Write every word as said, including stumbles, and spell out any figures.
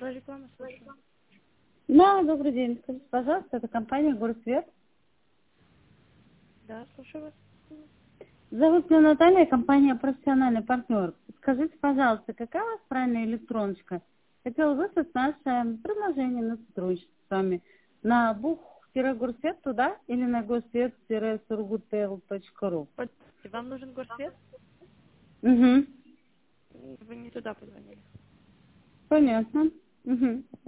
Про рекламу слушаю. Да, добрый день. Скажите, пожалуйста, это компания «Горсвет». Да, слушаю вас. Зовут меня Наталья, компания «Профессиональный партнер». Скажите, пожалуйста, какая у вас правильная электроночка? Хотела выслать наше предложение на сотрудничество с вами на бух-горсвет туда или на горсвет-сургутл точка ру. Вам нужен горсвет? Угу. Вы не туда позвонили. Понятно. Угу.